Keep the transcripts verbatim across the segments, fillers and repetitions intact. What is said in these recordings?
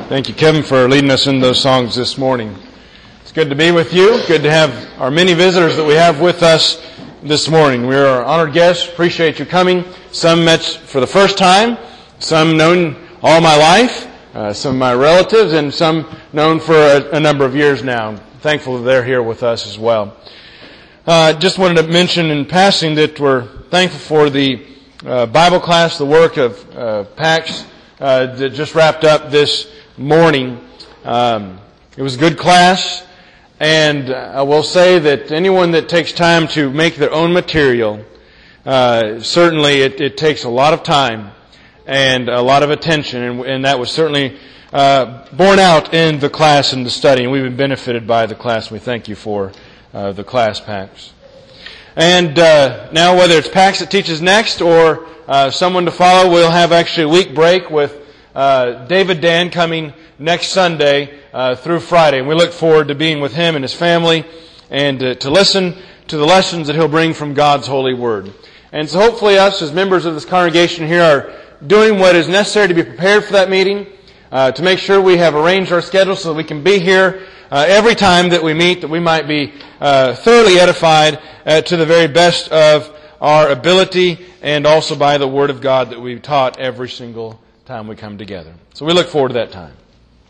Thank you, Kevin, for leading us in those songs this morning. It's good to be with you. Good to have our many visitors that we have with us this morning. We are honored guests. Appreciate you coming. Some met for the first time. Some known all my life. Uh, some of my relatives, and some known for a, a number of years now. Thankful that they're here with us as well. Uh, just wanted to mention in passing that we're thankful for the uh, Bible class, the work of uh, PAX uh, that just wrapped up this morning. Um, it was a good class, and I will say that anyone that takes time to make their own material, uh, certainly it, it takes a lot of time and a lot of attention, and, and that was certainly uh, borne out in the class and the study, and we've been benefited by the class. We thank you for uh, the class, PAX. And uh, now, whether it's PAX that teaches next or uh, someone to follow, we'll have actually a week break with Uh, David Dan coming next Sunday uh, through Friday. And we look forward to being with him and his family and uh, to listen to the lessons that he'll bring from God's holy word. And so hopefully us as members of this congregation here are doing what is necessary to be prepared for that meeting, uh, to make sure we have arranged our schedule so that we can be here uh, every time that we meet, that we might be uh, thoroughly edified uh, to the very best of our ability, and also by the word of God that we've taught every single time we come together. So we look forward to that time.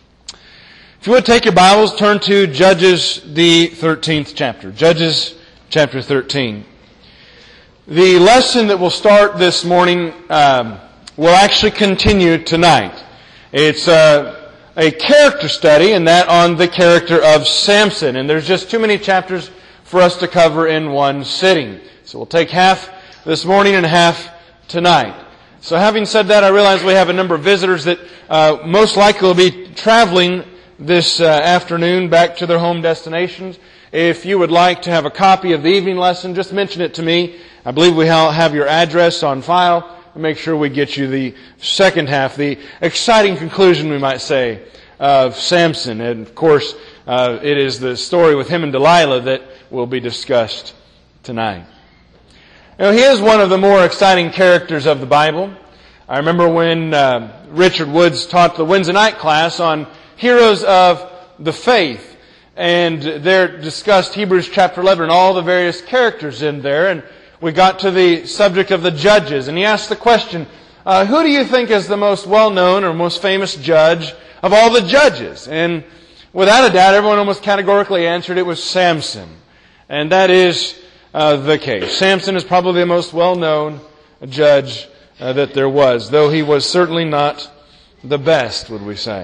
If you would take your Bibles, turn to Judges, the thirteenth chapter. Judges chapter thirteen. The lesson that will start this morning um, will actually continue tonight. It's uh, a character study, and that on the character of Samson. And there's just too many chapters for us to cover in one sitting. So we'll take half this morning and half tonight. So having said that, I realize we have a number of visitors that uh, most likely will be traveling this uh, afternoon back to their home destinations. If you would like to have a copy of the evening lesson, just mention it to me. I believe we have your address on file, and make sure we get you the second half, the exciting conclusion, we might say, of Samson. And of course, uh, it is the story with him and Delilah that will be discussed tonight. Now, he is one of the more exciting characters of the Bible. I remember when uh, Richard Woods taught the Wednesday night class on heroes of the faith, and there discussed Hebrews chapter eleven and all the various characters in there, and we got to the subject of the judges, and he asked the question, uh, who do you think is the most well-known or most famous judge of all the judges? And without a doubt, everyone almost categorically answered it was Samson, and that is Uh, the case. Samson is probably the most well-known judge uh, that there was, though he was certainly not the best, would we say.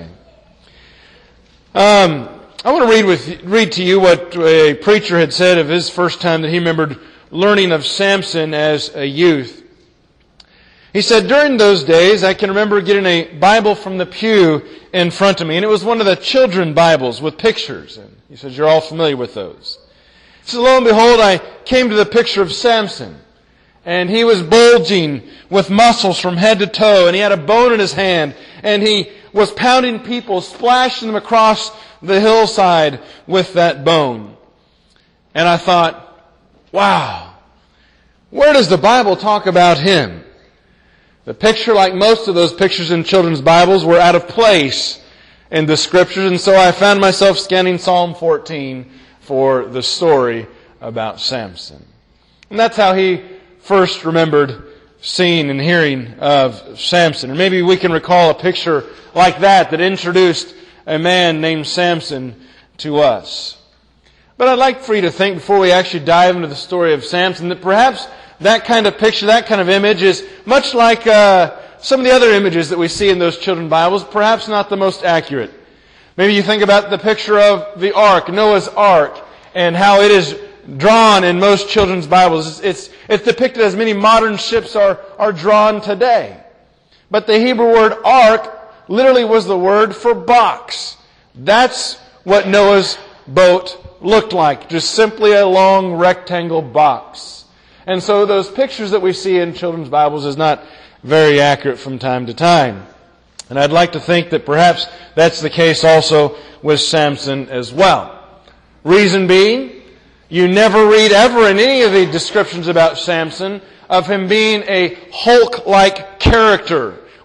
Um, I want to read with read to you what a preacher had said of his first time that he remembered learning of Samson as a youth. He said, during those days, I can remember getting a Bible from the pew in front of me, and it was one of the children Bibles with pictures. And he says, you're all familiar with those. So lo and behold, I came to the picture of Samson, and he was bulging with muscles from head to toe, and he had a bone in his hand, and he was pounding people, splashing them across the hillside with that bone. And I thought, wow, where does the Bible talk about him? The picture, like most of those pictures in children's Bibles, were out of place in the Scriptures, and so I found myself scanning Psalm fourteen for the story about Samson. And that's how he first remembered seeing and hearing of Samson. And maybe we can recall a picture like that that introduced a man named Samson to us. But I'd like for you to think, before we actually dive into the story of Samson, that perhaps that kind of picture, that kind of image is much like uh, some of the other images that we see in those children's Bibles, perhaps not the most accurate. Maybe you think about the picture of the ark, Noah's ark, and how it is drawn in most children's Bibles. It's, it's, it's depicted as many modern ships are, are drawn today. But the Hebrew word ark literally was the word for box. That's what Noah's boat looked like, just simply a long rectangle box. And so those pictures that we see in children's Bibles is not very accurate from time to time. And I'd like to think that perhaps that's the case also with Samson as well. Reason being, you never read ever in any of the descriptions about Samson of him being a Hulk-like character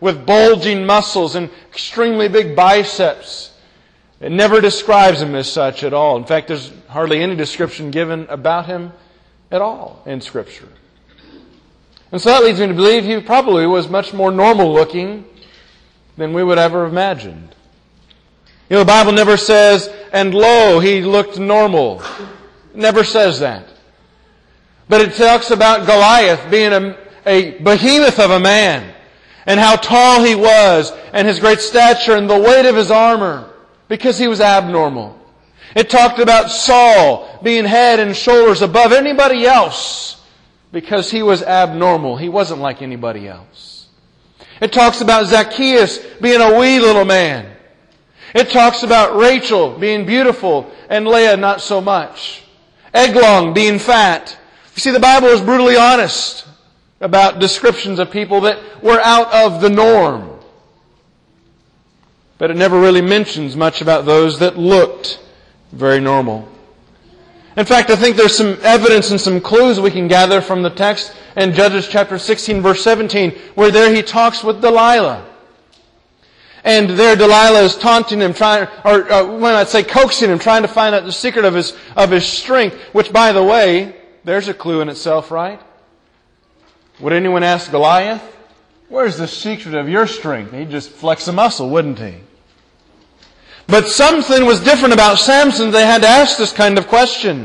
with bulging muscles and extremely big biceps. It never describes him as such at all. In fact, there's hardly any description given about him at all in Scripture. And so that leads me to believe he probably was much more normal looking than we would ever have imagined. You know, the Bible never says, and lo, he looked normal. It never says that. But it talks about Goliath being a, a behemoth of a man, and how tall he was, and his great stature, and the weight of his armor, because he was abnormal. It talked about Saul being head and shoulders above anybody else, because he was abnormal. He wasn't like anybody else. It talks about Zacchaeus being a wee little man. It talks about Rachel being beautiful and Leah not so much. Eglon being fat. You see, the Bible is brutally honest about descriptions of people that were out of the norm. But it never really mentions much about those that looked very normal. In fact, I think there's some evidence and some clues we can gather from the text in Judges chapter sixteen, verse seventeen, where there he talks with Delilah. And there Delilah is taunting him, trying, or uh, when I'd say coaxing him, trying to find out the secret of his of his strength. Which, by the way, there's a clue in itself, right? Would anyone ask Goliath, "Where's the secret of your strength?" He'd just flex a muscle, wouldn't he? But something was different about Samson. They had to ask this kind of question.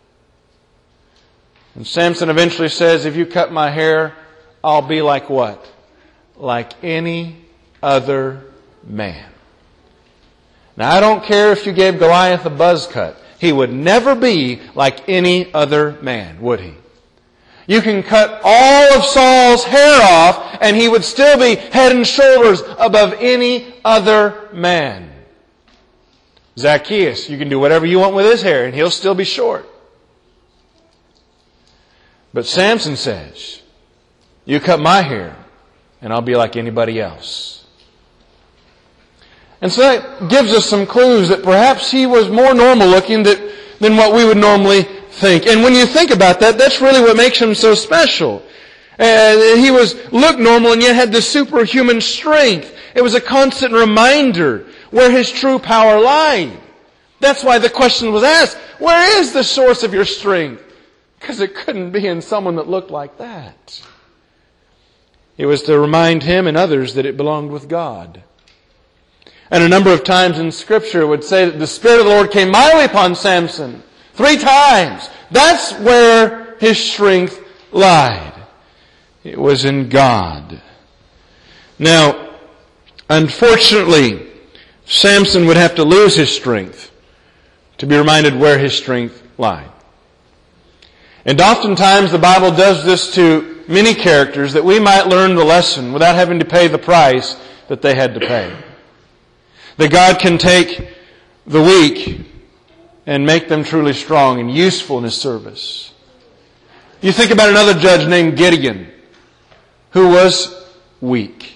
And Samson eventually says, "If you cut my hair, I'll be like what? Like any other man." Now, I don't care if you gave Goliath a buzz cut. He would never be like any other man, would he? You can cut all of Saul's hair off, and he would still be head and shoulders above any other man. Zacchaeus, you can do whatever you want with his hair, and he'll still be short. But Samson says, "You cut my hair, and I'll be like anybody else." And so that gives us some clues that perhaps he was more normal looking than what we would normally think. And when you think about that, that's really what makes him so special. Uh, he was looked normal and yet had this superhuman strength. It was a constant reminder where his true power lied. That's why the question was asked, where is the source of your strength? Because it couldn't be in someone that looked like that. It was to remind him and others that it belonged with God. And a number of times in Scripture it would say that the Spirit of the Lord came mightily upon Samson. Three times. That's where his strength lied. It was in God. Now, unfortunately, Samson would have to lose his strength to be reminded where his strength lied. And oftentimes the Bible does this to many characters that we might learn the lesson without having to pay the price that they had to pay. That God can take the weak and make them truly strong and useful in His service. You think about another judge named Gideon, who was weak.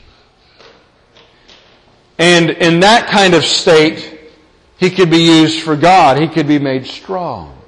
And in that kind of state, he could be used for God. He could be made strong.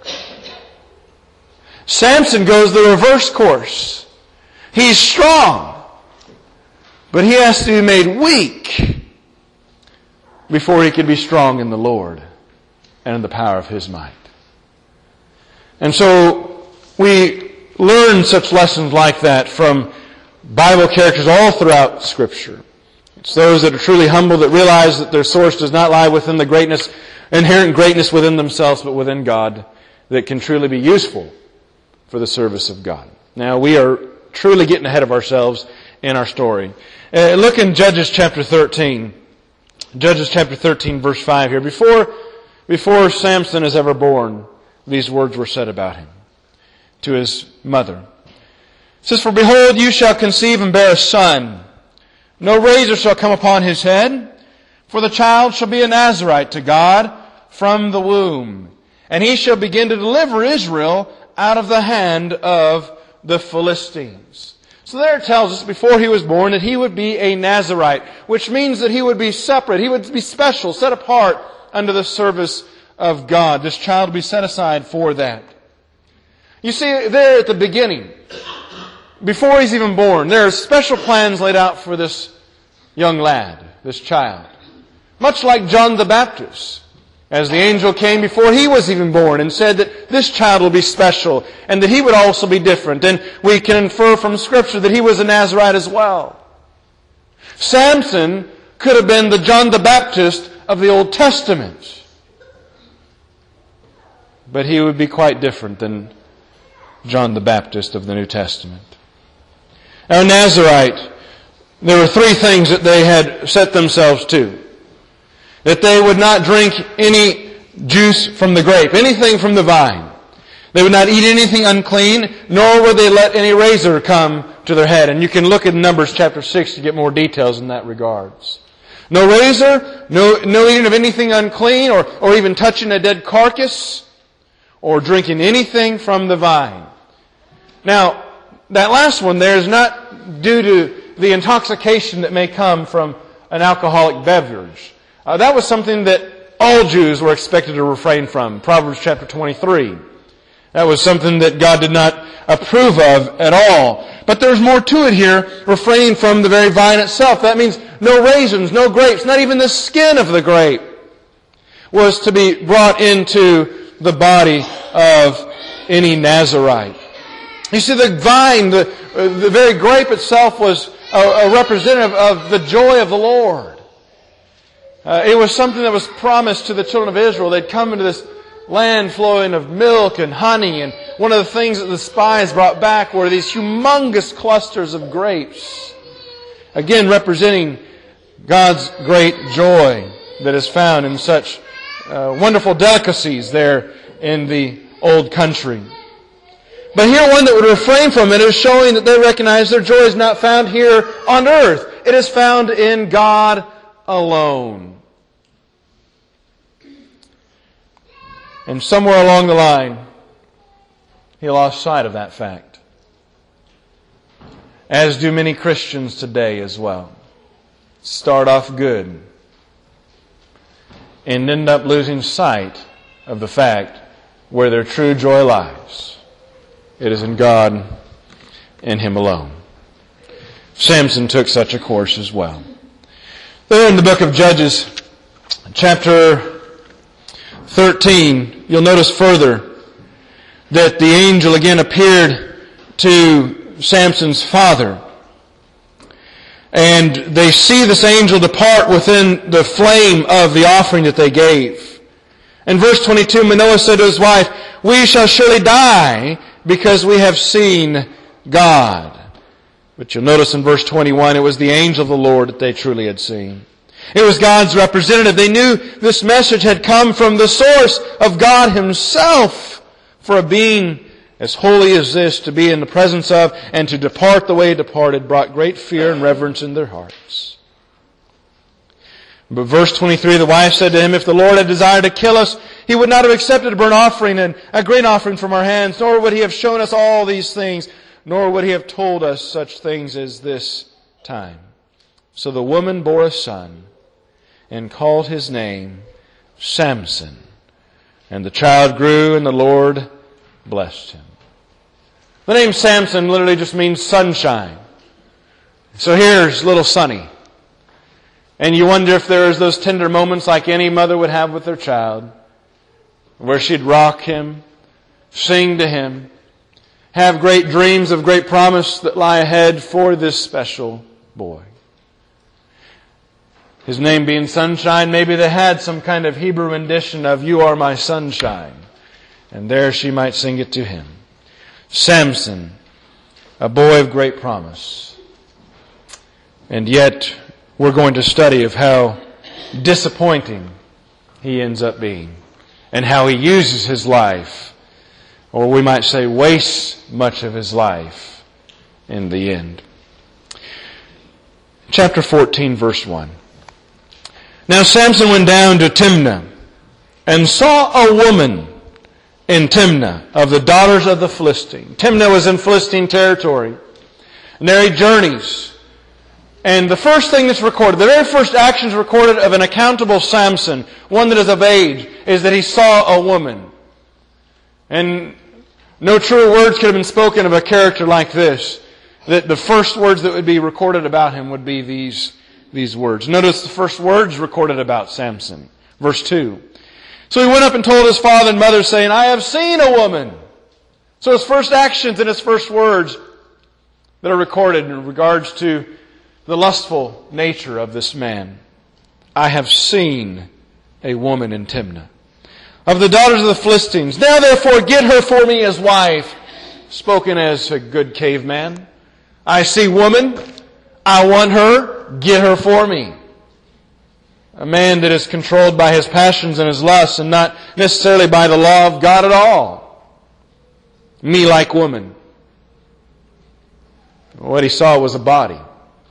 Samson goes the reverse course. He's strong, but he has to be made weak before he could be strong in the Lord and in the power of His might. And so we learn such lessons like that from Bible characters all throughout Scripture. It's those that are truly humble that realize that their source does not lie within the greatness, inherent greatness within themselves, but within God, that can truly be useful for the service of God. Now, we are truly getting ahead of ourselves in our story. Uh, look in Judges chapter thirteen. Judges chapter thirteen, verse five here. Before, before Samson is ever born, these words were said about him to his mother. It says, "For behold, you shall conceive and bear a son. No razor shall come upon his head, for the child shall be a Nazirite to God from the womb. And he shall begin to deliver Israel out of the hand of the Philistines." So there it tells us before he was born that he would be a Nazirite, which means that he would be separate. He would be special, set apart under the service of God. This child would be set aside for that. You see, there at the beginning, before he's even born, there are special plans laid out for this young lad, this child. Much like John the Baptist, as the angel came before he was even born and said that this child will be special and that he would also be different. And we can infer from Scripture that he was a Nazirite as well. Samson could have been the John the Baptist of the Old Testament. But he would be quite different than John the Baptist of the New Testament. Now, Nazirite, there were three things that they had set themselves to. That they would not drink any juice from the grape, anything from the vine. They would not eat anything unclean, nor would they let any razor come to their head. And you can look at Numbers chapter six to get more details in that regards. No razor, no, no eating of anything unclean, or, or even touching a dead carcass, or drinking anything from the vine. Now, that last one there is not due to the intoxication that may come from an alcoholic beverage. Uh, that was something that all Jews were expected to refrain from. Proverbs chapter twenty-three. That was something that God did not approve of at all. But there's more to it here, refraining from the very vine itself. That means no raisins, no grapes, not even the skin of the grape was to be brought into the body of any Nazirite. You see, the vine, the, uh, the very grape itself was a, a representative of the joy of the Lord. Uh, it was something that was promised to the children of Israel. They'd come into this land flowing of milk and honey, and one of the things that the spies brought back were these humongous clusters of grapes. Again, representing God's great joy that is found in such uh, wonderful delicacies there in the old country. But here, one that would refrain from it is showing that they recognize their joy is not found here on earth. It is found in God alone. And somewhere along the line, he lost sight of that fact. As do many Christians today as well. Start off good and end up losing sight of the fact where their true joy lies. It is in God and Him alone. Samson took such a course as well. There in the book of Judges, chapter thirteen, you'll notice further that the angel again appeared to Samson's father. And they see this angel depart within the flame of the offering that they gave. In verse twenty-two, Manoah said to his wife, "We shall surely die because we have seen God." But you'll notice in verse twenty-one, it was the angel of the Lord that they truly had seen. It was God's representative. They knew this message had come from the source of God Himself. For a being as holy as this to be in the presence of and to depart the way He departed brought great fear and reverence in their hearts. But verse twenty-three, the wife said to him, "If the Lord had desired to kill us, He would not have accepted a burnt offering and a grain offering from our hands, nor would He have shown us all these things, nor would He have told us such things as this time." So the woman bore a son and called his name Samson. And the child grew, and the Lord blessed him. The name Samson literally just means sunshine. So here's little Sonny. And you wonder if there is those tender moments like any mother would have with their child, where she'd rock him, sing to him, have great dreams of great promise that lie ahead for this special boy. His name being Sunshine, maybe they had some kind of Hebrew rendition of "You are my sunshine." And there she might sing it to him. Samson, a boy of great promise. And yet, we're going to study of how disappointing he ends up being. And how he uses his life, or we might say wastes much of his life in the end. Chapter fourteen, verse one. Now Samson went down to Timnah and saw a woman in Timnah of the daughters of the Philistines. Timnah was in Philistine territory. And there he journeys. And the first thing that's recorded, the very first actions recorded of an accountable Samson, one that is of age, is that he saw a woman. And no truer words could have been spoken of a character like this, that the first words that would be recorded about him would be these these words. Notice the first words recorded about Samson. Verse two. So he went up and told his father and mother, saying, I have seen a woman. So his first actions and his first words that are recorded in regards to the lustful nature of this man. I have seen a woman in Timnah, of the daughters of the Philistines. Now therefore get her for me as wife. Spoken as a good caveman. I see woman. I want her. Get her for me. A man that is controlled by his passions and his lusts and not necessarily by the law of God at all. Me like woman. What he saw was a body.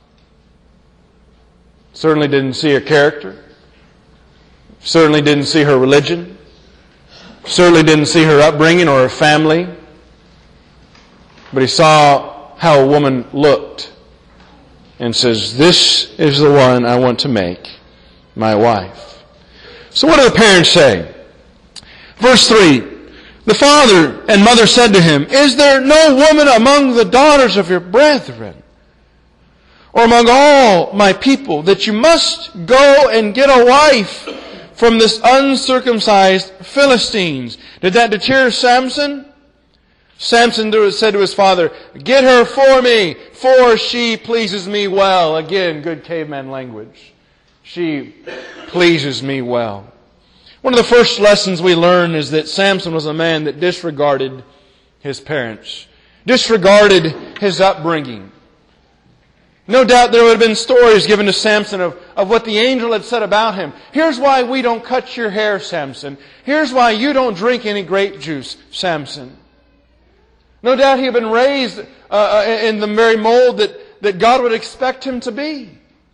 Certainly didn't see her character. Certainly didn't see her religion. Certainly didn't see her upbringing or her family. But he saw how a woman looked and says, this is the one I want to make my wife. So what do the parents say? Verse three. The father and mother said to him, is there no woman among the daughters of your brethren, or among all my people, that you must go and get a wife from this uncircumcised Philistines? Did that deter Samson? Samson said to his father, get her for me, for she pleases me well. Again, good caveman language. She pleases me well. One of the first lessons we learn is that Samson was a man that disregarded his parents, disregarded his upbringing. No doubt there would have been stories given to Samson of, of what the angel had said about him. Here's why we don't cut your hair, Samson. Here's why you don't drink any grape juice, Samson. No doubt he had been raised uh, in the very mold that, that God would expect him to be.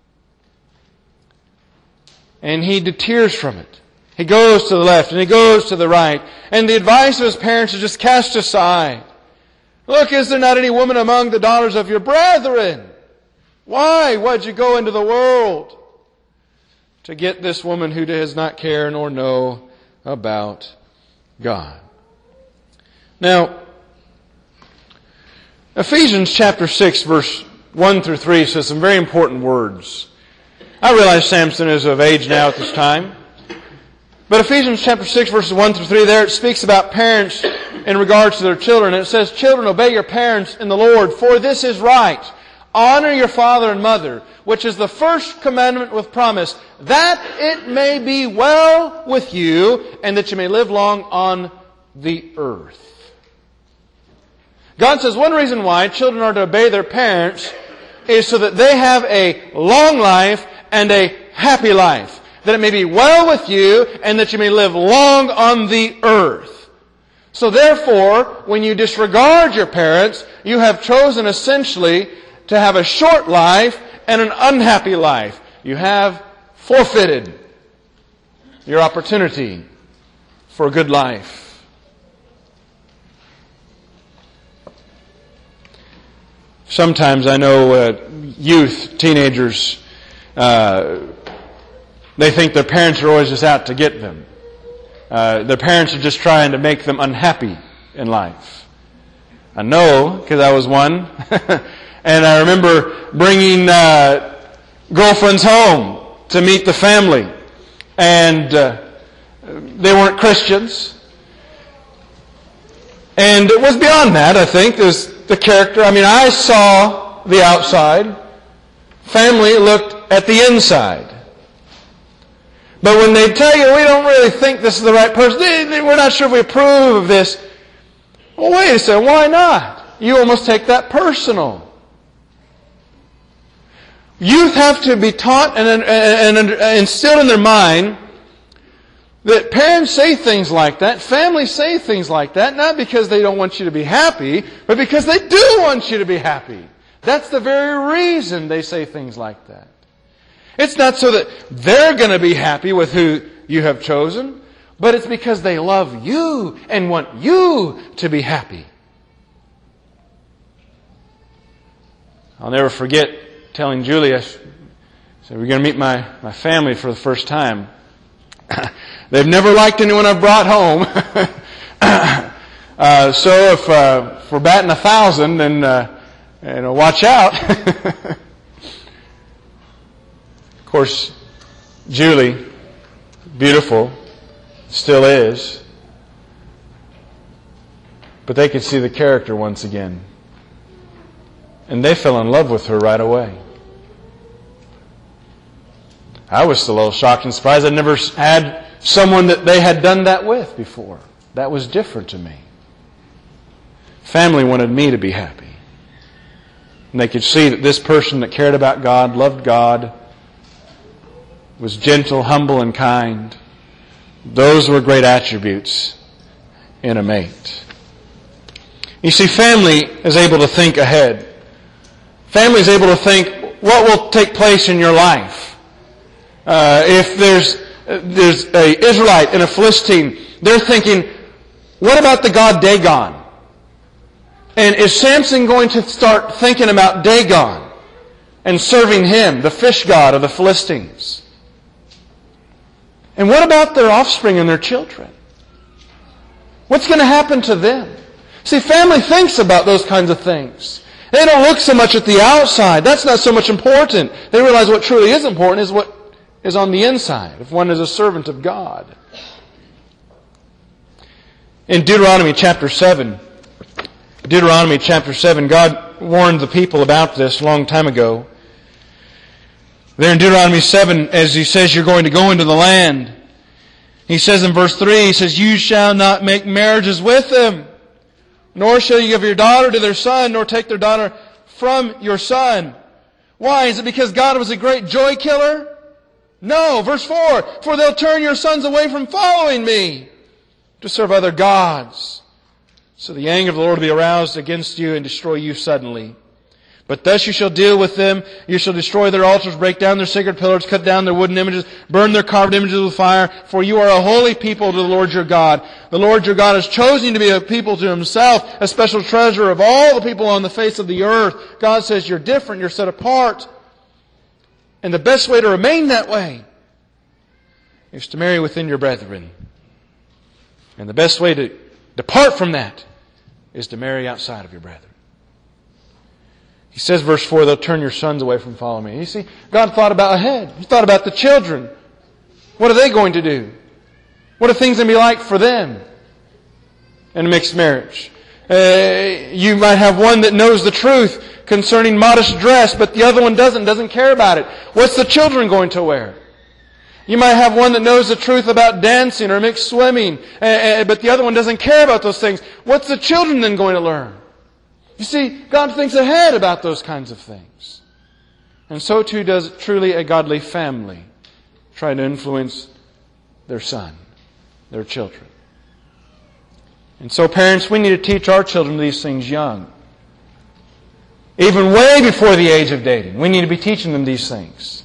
And he deters from it. He goes to the left and he goes to the right. And the advice of his parents is just cast aside. Look, is there not any woman among the daughters of your brethren? Why? Why'd you go into the world to get this woman who does not care nor know about God? Now, Ephesians chapter six, verse one through three says some very important words. I realize Samson is of age now at this time. But Ephesians chapter six, verses one through three, there it speaks about parents in regards to their children. And it says, children, obey your parents in the Lord, for this is right. Honor your father and mother, which is the first commandment with promise, that it may be well with you, and that you may live long on the earth. God says one reason why children are to obey their parents is so that they have a long life and a happy life. That it may be well with you, and that you may live long on the earth. So therefore, when you disregard your parents, you have chosen essentially to have a short life and an unhappy life. You have forfeited your opportunity for a good life. Sometimes I know uh, youth, teenagers, uh, they think their parents are always just out to get them. Uh, their parents are just trying to make them unhappy in life. I know, because I was one. And I remember bringing uh, girlfriends home to meet the family. And uh, they weren't Christians. And it was beyond that, I think. There's the character. I mean, I saw the outside. Family looked at the inside. But when they tell you, we don't really think this is the right person, we're not sure if we approve of this. Well, wait a second, why not? You almost take that personal. Youth have to be taught and, and, and instilled in their mind that parents say things like that, families say things like that, not because they don't want you to be happy, but because they do want you to be happy. That's the very reason they say things like that. It's not so that they're going to be happy with who you have chosen, but it's because they love you and want you to be happy. I'll never forget telling Julia, so we're going to meet my, my family for the first time. They've never liked anyone I've brought home. uh, so if, uh, if we're batting a thousand, then uh, you know, watch out. course, Julie, beautiful, still is. But they could see the character once again. And they fell in love with her right away. I was still a little shocked and surprised. I'd never had someone that they had done that with before. That was different to me. Family wanted me to be happy. And they could see that this person that cared about God, loved God, was gentle, humble, and kind. Those were great attributes in a mate. You see, family is able to think ahead. Family is able to think what will take place in your life. Uh, if there's there's a Israelite and a Philistine, they're thinking, what about the god Dagon? And is Samson going to start thinking about Dagon and serving him, the fish god of the Philistines? And what about their offspring and their children? What's going to happen to them? See, family thinks about those kinds of things. They don't look so much at the outside. That's not so much important. They realize what truly is important is what is on the inside, if one is a servant of God. In Deuteronomy chapter seven, Deuteronomy chapter seven, God warned the people about this a long time ago. There in Deuteronomy seven, as He says you're going to go into the land, He says in verse three, He says, you shall not make marriages with them, nor shall you give your daughter to their son, nor take their daughter from your son. Why? Is it because God was a great joy killer? No. Verse four, for they'll turn your sons away from following me to serve other gods. So the anger of the Lord will be aroused against you and destroy you suddenly. But thus you shall deal with them. You shall destroy their altars, break down their sacred pillars, cut down their wooden images, burn their carved images with fire. For you are a holy people to the Lord your God. The Lord your God has chosen you to be a people to Himself, a special treasure of all the people on the face of the earth. God says you're different, you're set apart. And the best way to remain that way is to marry within your brethren. And the best way to depart from that is to marry outside of your brethren. He says, verse four, they'll turn your sons away from following me. You see, God thought about ahead. He thought about the children. What are they going to do? What are things going to be like for them in a mixed marriage? Uh, you might have one that knows the truth concerning modest dress, but the other one doesn't, doesn't care about it. What's the children going to wear? You might have one that knows the truth about dancing or mixed swimming, uh, but the other one doesn't care about those things. What's the children then going to learn? You see, God thinks ahead about those kinds of things. And so too does truly a godly family try to influence their son, their children. And so parents, we need to teach our children these things young. Even way before the age of dating, we need to be teaching them these things.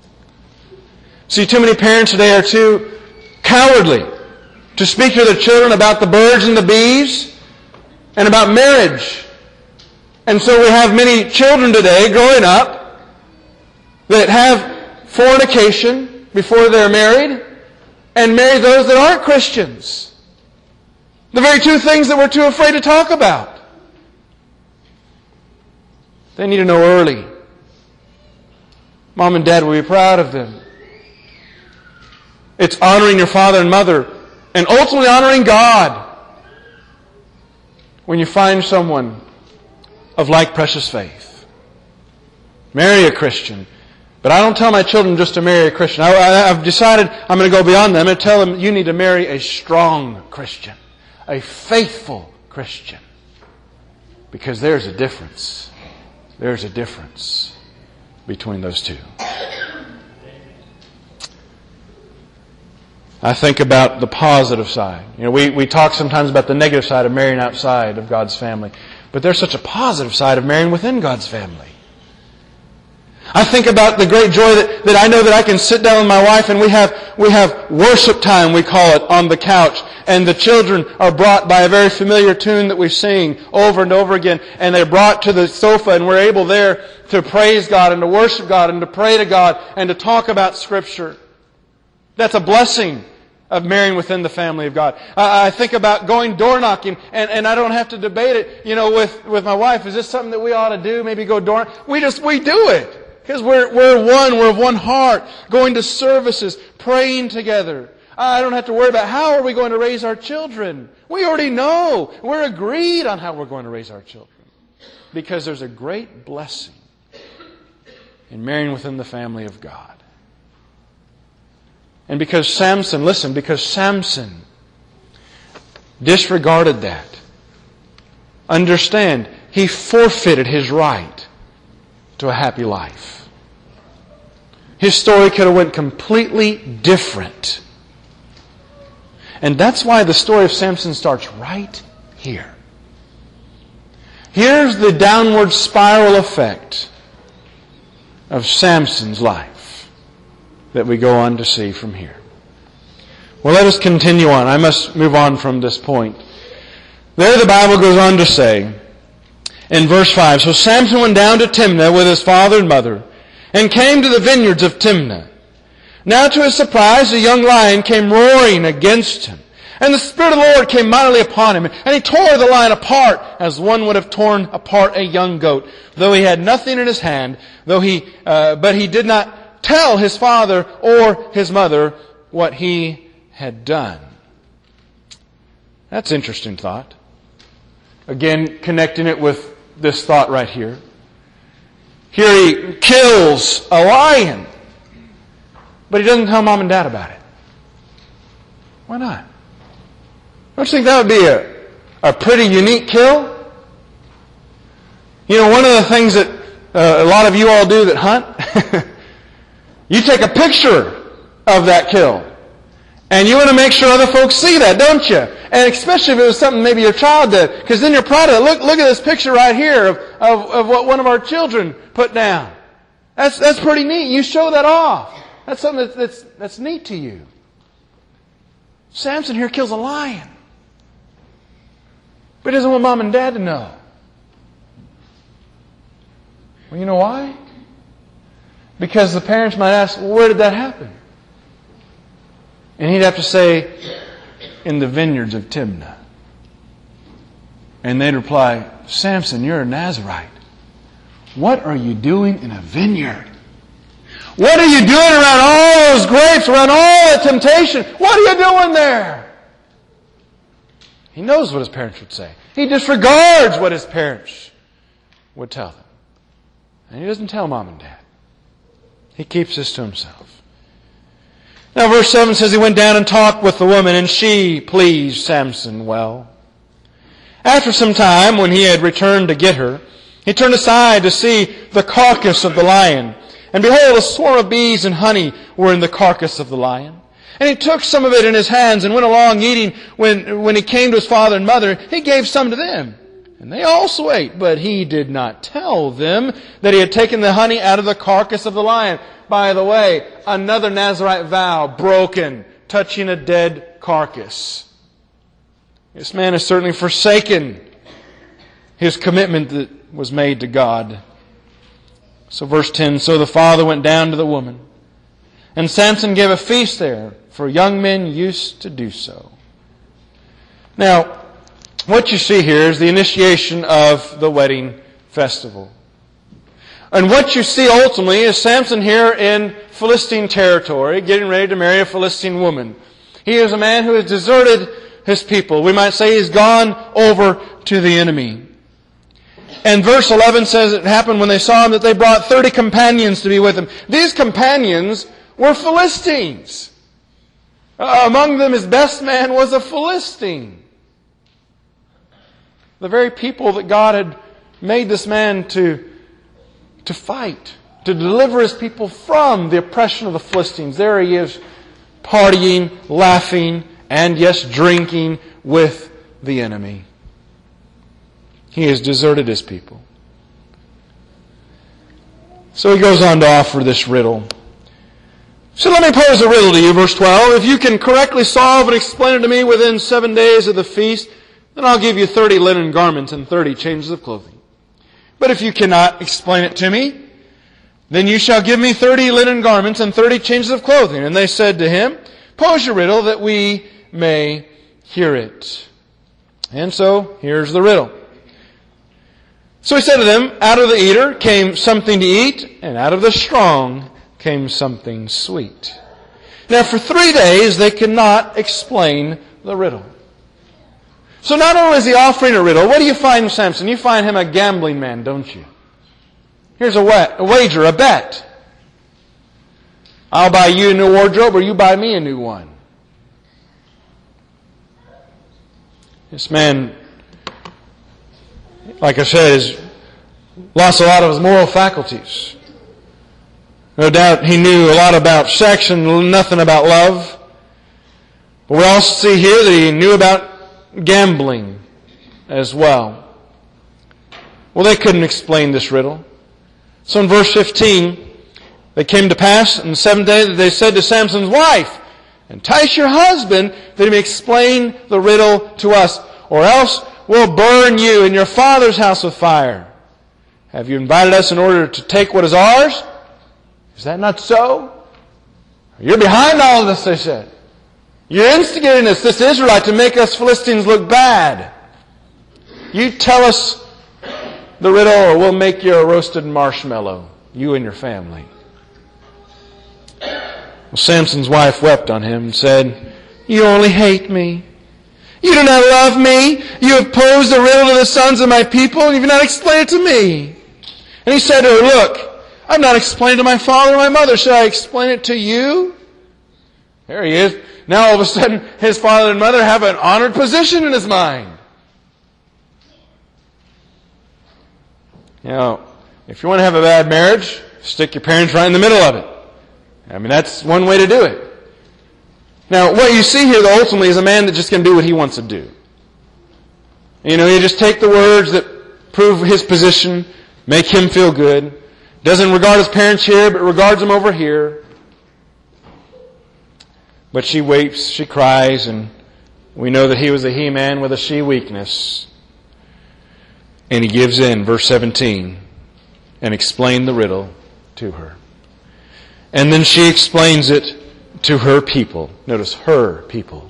See, too many parents today are too cowardly to speak to their children about the birds and the bees and about marriage. And so we have many children today growing up that have fornication before they're married and marry those that aren't Christians. The very two things that we're too afraid to talk about. They need to know early. Mom and Dad will be proud of them. It's honoring your father and mother and ultimately honoring God when you find someone of like precious faith. Marry a Christian. But I don't tell my children just to marry a Christian. I, I, I've decided I'm going to go beyond them and tell them you need to marry a strong Christian. A faithful Christian. Because there's a difference. There's a difference between those two. I think about the positive side. You know, we, we talk sometimes about the negative side of marrying outside of God's family. But there's such a positive side of marrying within God's family. I think about the great joy that, that I know that I can sit down with my wife and we have we have worship time, we call it, on the couch. And the children are brought by a very familiar tune that we sing over and over again. And they're brought to the sofa and we're able there to praise God and to worship God and to pray to God and to talk about Scripture. That's a blessing of marrying within the family of God. I think about going door knocking, and, and I don't have to debate it, you know, with, with my wife. Is this something that we ought to do? Maybe go door. We just, we do it. Because we're, we're one, we're of one heart, going to services, praying together. I don't have to worry about how are we going to raise our children. We already know. We're agreed on how we're going to raise our children. Because there's a great blessing in marrying within the family of God. And because Samson, listen, because Samson disregarded that, understand, he forfeited his right to a happy life. His story could have went completely different. And that's why the story of Samson starts right here. Here's the downward spiral effect of Samson's life that we go on to see from here. Well, let us continue on. I must move on from this point. There the Bible goes on to say, in verse five, so Samson went down to Timnah with his father and mother, and came to the vineyards of Timnah. Now to his surprise, a young lion came roaring against him. And the Spirit of the Lord came mightily upon him, and he tore the lion apart as one would have torn apart a young goat, though he had nothing in his hand, though he, uh, but he did not tell his father or his mother what he had done. That's an interesting thought. Again, connecting it with this thought right here. Here he kills a lion, but he doesn't tell mom and dad about it. Why not? Don't you think that would be a, a pretty unique kill? You know, one of the things that uh, a lot of you all do that hunt, you take a picture of that kill. And you want to make sure other folks see that, don't you? And especially if it was something maybe your child did. Because then you're proud of it. Look, look at this picture right here of, of, of what one of our children put down. That's, that's pretty neat. You show that off. That's something that's, that's, that's neat to you. Samson here kills a lion. But he doesn't want mom and dad to know. Well, you know why? Because the parents might ask, well, where did that happen? And he'd have to say, in the vineyards of Timnah. And they'd reply, Samson, you're a Nazirite. What are you doing in a vineyard? What are you doing around all those grapes, around all that temptation? What are you doing there? He knows what his parents would say. He disregards what his parents would tell them. And he doesn't tell mom and dad. He keeps this to himself. Now verse seven says he went down and talked with the woman, and she pleased Samson well. After some time, when he had returned to get her, he turned aside to see the carcass of the lion. And behold, a swarm of bees and honey were in the carcass of the lion. And he took some of it in his hands and went along eating. When, when he came to his father and mother, he gave some to them. And they also ate, but he did not tell them that he had taken the honey out of the carcass of the lion. By the way, another Nazirite vow broken, touching a dead carcass. This man has certainly forsaken his commitment that was made to God. So verse ten, so the father went down to the woman, and Samson gave a feast there, for young men used to do so. Now, what you see here is the initiation of the wedding festival. And what you see ultimately is Samson here in Philistine territory, getting ready to marry a Philistine woman. He is a man who has deserted his people. We might say he's gone over to the enemy. And verse eleven says it happened when they saw him that they brought thirty companions to be with him. These companions were Philistines. Uh, among them, his best man was a Philistine. The very people that God had made this man to, to fight, to deliver his people from the oppression of the Philistines. There he is, partying, laughing, and yes, drinking with the enemy. He has deserted his people. So he goes on to offer this riddle. So let me pose a riddle to you, verse twelve. If you can correctly solve and explain it to me within seven days of the feast, then I'll give you thirty linen garments and thirty changes of clothing. But if you cannot explain it to me, then you shall give me thirty linen garments and thirty changes of clothing. And they said to him, pose your riddle that we may hear it. And so, here's the riddle. So he said to them, out of the eater came something to eat, and out of the strong came something sweet. Now for three days they could not explain the riddle. So not only is he offering a riddle, what do you find in Samson? You find him a gambling man, don't you? Here's a, wa- a wager, a bet. I'll buy you a new wardrobe or you buy me a new one. This man, like I said, has lost a lot of his moral faculties. No doubt he knew a lot about sex and nothing about love. But we also see here that he knew about gambling as well. Well, they couldn't explain this riddle. So in verse fifteen, it came to pass on the seventh day that they said to Samson's wife, entice your husband that he may explain the riddle to us, or else we'll burn you and your father's house with fire. Have you invited us in order to take what is ours? Is that not so? You're behind all of this, they said. You're instigating us, this Israelite, to make us Philistines look bad. You tell us the riddle or we'll make you a roasted marshmallow, you and your family. Well, Samson's wife wept on him and said, you only hate me. You do not love me. You have posed a riddle to the sons of my people and you've not explained it to me. And he said to her, look, I've not explained it to my father or my mother. Should I explain it to you? There he is. Now all of a sudden, his father and mother have an honored position in his mind. You know, if you want to have a bad marriage, stick your parents right in the middle of it. I mean, that's one way to do it. Now, what you see here, though, ultimately, is a man that just can do what he wants to do. You know, you just take the words that prove his position, make him feel good. Doesn't regard his parents here, but regards them over here. But she weeps, she cries, and we know that he was a he-man with a she-weakness. And he gives in, verse seventeen, and explained the riddle to her. And then she explains it to her people. Notice, her people.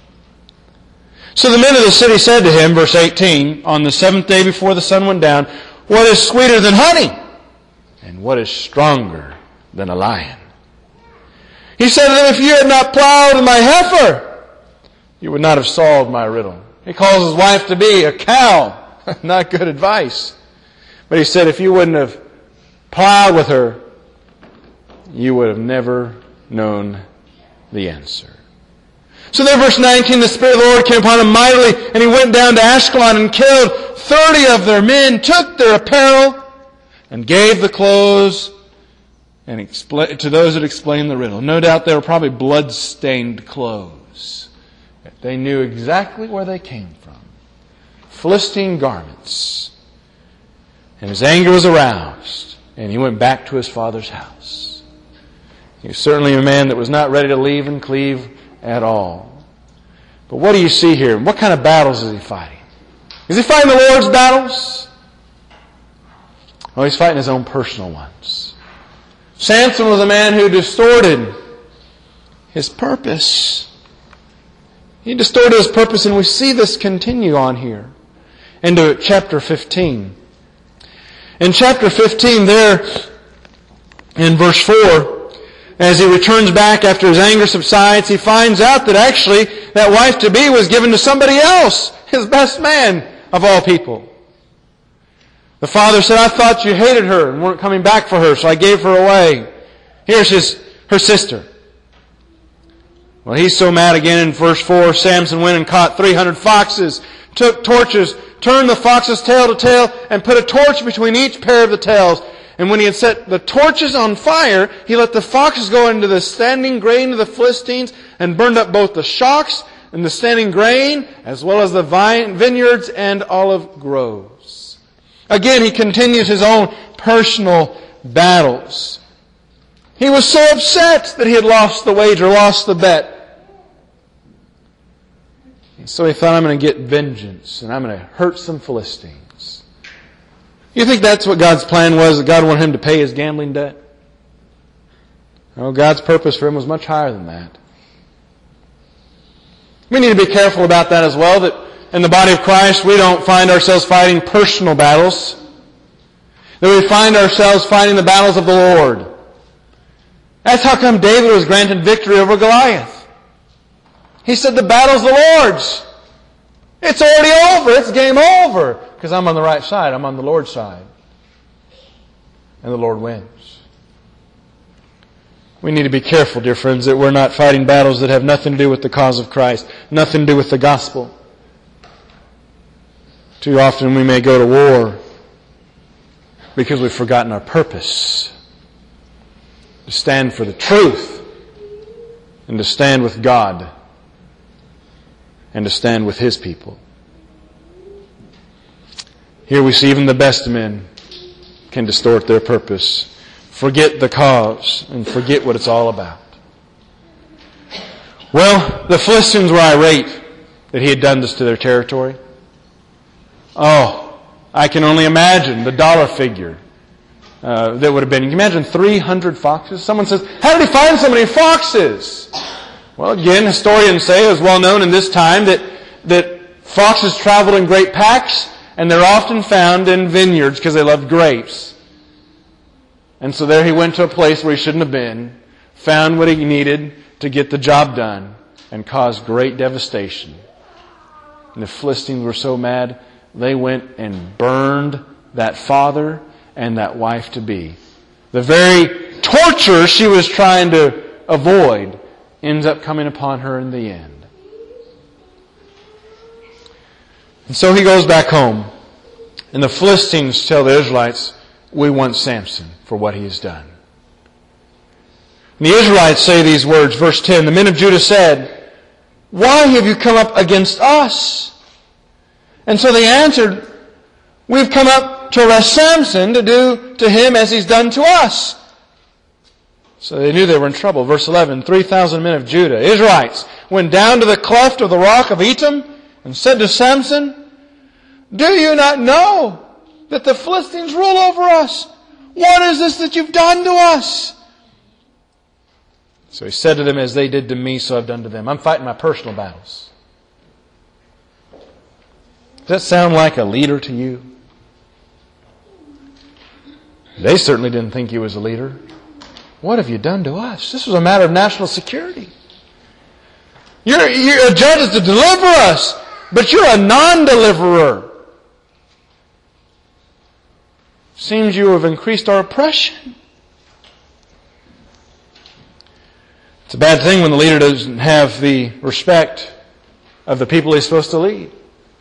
So the men of the city said to him, verse eighteen, on the seventh day before the sun went down, what is sweeter than honey? And what is stronger than a lion? He said to them, if you had not plowed my heifer, you would not have solved my riddle. He calls his wife to be a cow. Not good advice. But he said, if you wouldn't have plowed with her, you would have never known the answer. So then verse nineteen, the Spirit of the Lord came upon him mightily, and he went down to Ashkelon and killed thirty of their men, took their apparel, and gave the clothes and expl- to those that explained the riddle. No doubt they were probably blood-stained clothes. They knew exactly where they came from. Philistine garments. And his anger was aroused, and he went back to his father's house. He was certainly a man that was not ready to leave and cleave at all. But what do you see here? What kind of battles is he fighting? Is he fighting the Lord's battles? Oh, he's fighting his own personal ones. Samson was a man who distorted his purpose. He distorted his purpose, and we see this continue on here into chapter fifteen. In chapter fifteen there, in verse four, as he returns back after his anger subsides, he finds out that actually that wife-to-be was given to somebody else, his best man of all people. The father said, I thought you hated her and weren't coming back for her, so I gave her away. Here's his her sister. Well, he's so mad again in verse four. Samson went and caught three hundred foxes, took torches, turned the fox's tail to tail, and put a torch between each pair of the tails. And when he had set the torches on fire, he let the foxes go into the standing grain of the Philistines and burned up both the shocks and the standing grain, as well as the vine, vineyards and olive groves. Again, he continues his own personal battles. He was so upset that he had lost the wager, lost the bet. And so he thought, I'm going to get vengeance and I'm going to hurt some Philistines. You think that's what God's plan was, that God wanted him to pay his gambling debt? No, God's purpose for him was much higher than that. We need to be careful about that as well, that in the body of Christ we don't find ourselves fighting personal battles. that we find ourselves fighting the battles of the Lord. That's how come David was granted victory over Goliath. He said, the battle's the Lord's. It's already over. It's game over. Because I'm on the right side. I'm on the Lord's side. And the Lord wins. We need to be careful, dear friends, that we're not fighting battles that have nothing to do with the cause of Christ, nothing to do with the gospel. Too often we may go to war because we've forgotten our purpose. To stand for the truth and to stand with God and to stand with His people. Here we see even the best men can distort their purpose, forget the cause, and forget what it's all about. Well, the Philistines were irate that he had done this to their territory. Oh, I can only imagine the dollar figure uh, that would have been. Can you imagine three hundred foxes? Someone says, how did he find so many foxes? Well, again, historians say, it was well known in this time, that, that foxes traveled in great packs, and they're often found in vineyards because they loved grapes. And so there he went to a place where he shouldn't have been, found what he needed to get the job done, and caused great devastation. And the Philistines were so mad, they went and burned that father and that wife-to-be. The very torture she was trying to avoid ends up coming upon her in the end. And so he goes back home. And the Philistines tell the Israelites, we want Samson for what he has done. And the Israelites say these words, verse ten, the men of Judah said, why have you come up against us? And so they answered, we've come up to arrest Samson to do to him as he's done to us. So they knew they were in trouble. Verse eleven, three thousand men of Judah, Israelites, went down to the cleft of the rock of Etam and said to Samson, do you not know that the Philistines rule over us? What is this that you've done to us? So he said to them, as they did to me, so I've done to them. I'm fighting my personal battles. Does that sound like a leader to you? They certainly didn't think he was a leader. What have you done to us? This was a matter of national security. You're, you're a judge is to deliver us, but you're a non-deliverer. Seems you have increased our oppression. It's a bad thing when the leader doesn't have the respect of the people he's supposed to lead.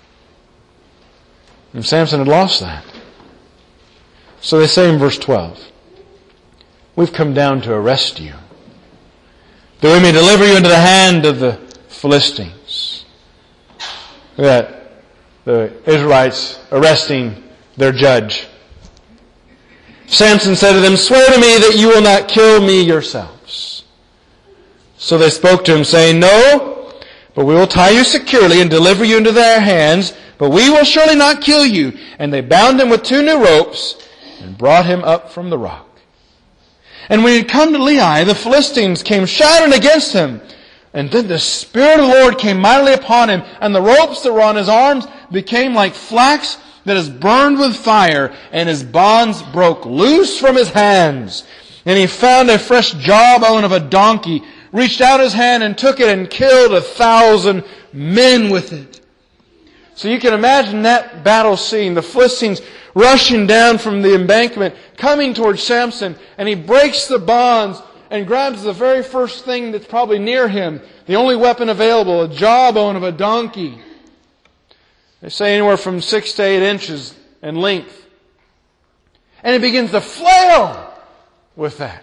And Samson had lost that. So they say in verse twelve, we've come down to arrest you, that we may deliver you into the hand of the Philistines. Look at that. The Israelites arresting their judge. Samson said to them, swear to me that you will not kill me yourselves. So they spoke to him, saying, no, but we will tie you securely and deliver you into their hands, but we will surely not kill you. And they bound him with two new ropes and brought him up from the rock. And when he had come to Lehi, the Philistines came shouting against him. And then the Spirit of the Lord came mightily upon him, and the ropes that were on his arms became like flax that is burned with fire, and his bonds broke loose from his hands. And he found a fresh jawbone of a donkey, reached out his hand and took it and killed a thousand men with it. So you can imagine that battle scene, the Philistines rushing down from the embankment, coming towards Samson, and he breaks the bonds and grabs the very first thing that's probably near him, the only weapon available, a jawbone of a donkey. They say anywhere from six to eight inches in length. And he begins to flail with that.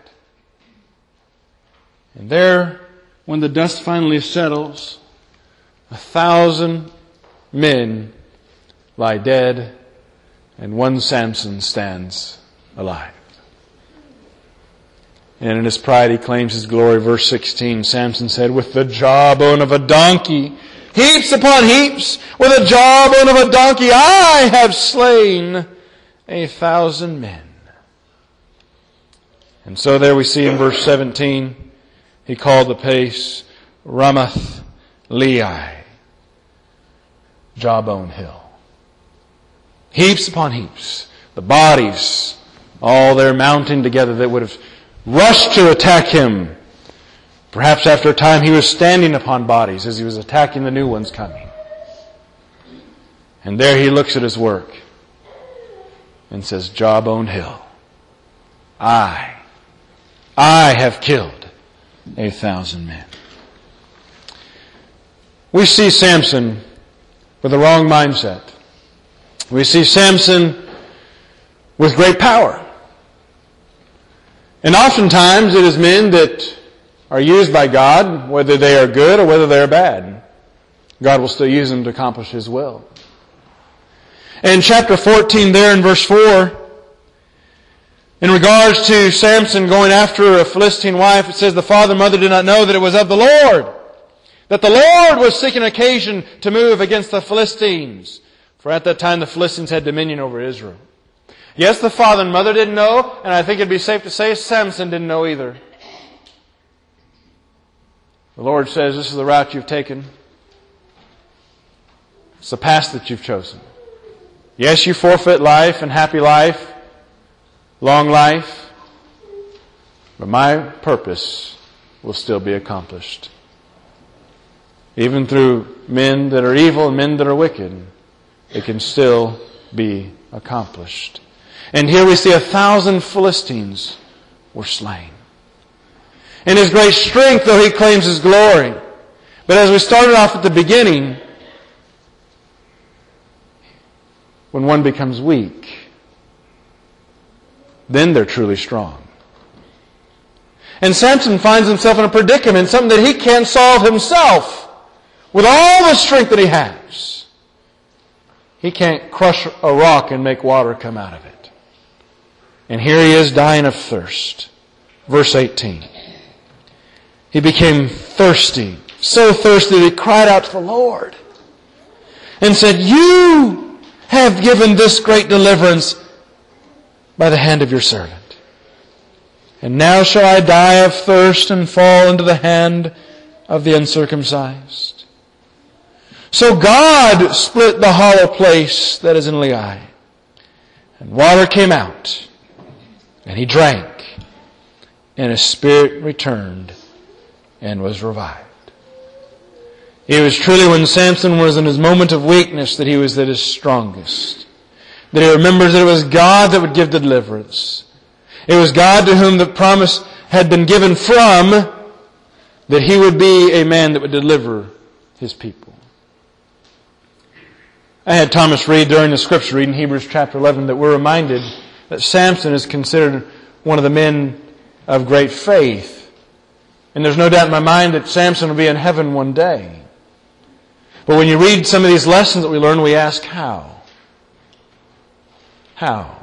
And there, when the dust finally settles, a thousand men lie dead, and one Samson stands alive. And in his pride he claims his glory. Verse sixteen, Samson said, with the jawbone of a donkey, heaps upon heaps, with a jawbone of a donkey, I have slain a thousand men. And so there we see in verse seventeen, he called the place Ramath Lehi, Jawbone Hill. Heaps upon heaps. The bodies all there mounting together that would have rushed to attack him. Perhaps after a time he was standing upon bodies as he was attacking the new ones coming. And there he looks at his work and says, Jawbone Hill, I, I have killed a thousand men. We see Samson with the wrong mindset. We see Samson with great power. And oftentimes it is men that are used by God, whether they are good or whether they are bad. God will still use them to accomplish His will. In chapter fourteen there in verse four, in regards to Samson going after a Philistine wife, it says, the father and mother did not know that it was of the Lord, that the Lord was seeking occasion to move against the Philistines. For at that time the Philistines had dominion over Israel. Yes, the father and mother didn't know, and I think it'd be safe to say Samson didn't know either. The Lord says, this is the route you've taken. It's the path that you've chosen. Yes, you forfeit life and happy life, long life, but my purpose will still be accomplished. Even through men that are evil and men that are wicked, it can still be accomplished. And here we see a thousand Philistines were slain. In his great strength, though he claims his glory. But as we started off at the beginning, when one becomes weak, then they're truly strong. And Samson finds himself in a predicament, something that he can't solve himself with all the strength that he has. He can't crush a rock and make water come out of it. And here he is dying of thirst. Verse eighteen. He became thirsty, so thirsty that he cried out to the Lord and said, You have given this great deliverance by the hand of your servant. And now shall I die of thirst and fall into the hand of the uncircumcised. So God split the hollow place that is in Lehi, and water came out, and he drank, and his spirit returned and was revived. It was truly when Samson was in his moment of weakness that he was at his strongest. That he remembers that it was God that would give the deliverance. It was God to whom the promise had been given from, that he would be a man that would deliver his people. I had Thomas read during the scripture reading, Hebrews chapter eleven, that we're reminded that Samson is considered one of the men of great faith. And there's no doubt in my mind that Samson will be in heaven one day. But when you read some of these lessons that we learn, we ask, how? How?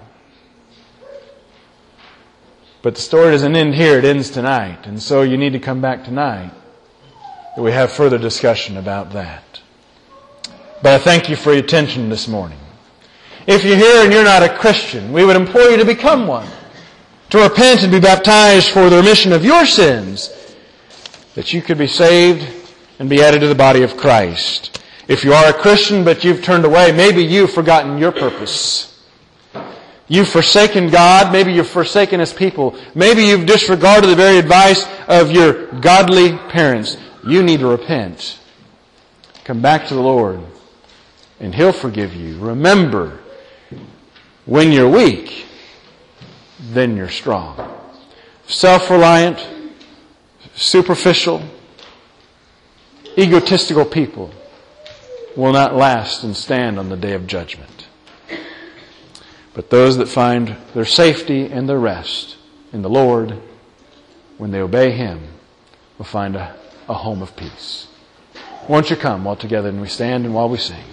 But the story doesn't end here, it ends tonight. And so you need to come back tonight that we have further discussion about that. But I thank you for your attention this morning. If you're here and you're not a Christian, we would implore you to become one. To repent and be baptized for the remission of your sins, that you could be saved and be added to the body of Christ. If you are a Christian but you've turned away, maybe you've forgotten your purpose. You've forsaken God. Maybe you've forsaken His people. Maybe you've disregarded the very advice of your godly parents. You need to repent. Come back to the Lord, and He'll forgive you. Remember, when you're weak, then you're strong. Self-reliant, superficial, egotistical people will not last and stand on the day of judgment. But those that find their safety and their rest in the Lord, when they obey Him, will find a, a home of peace. Won't you come while together and we stand and while we sing?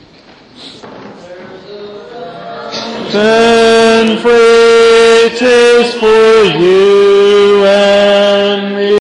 And free 'tis for you and me.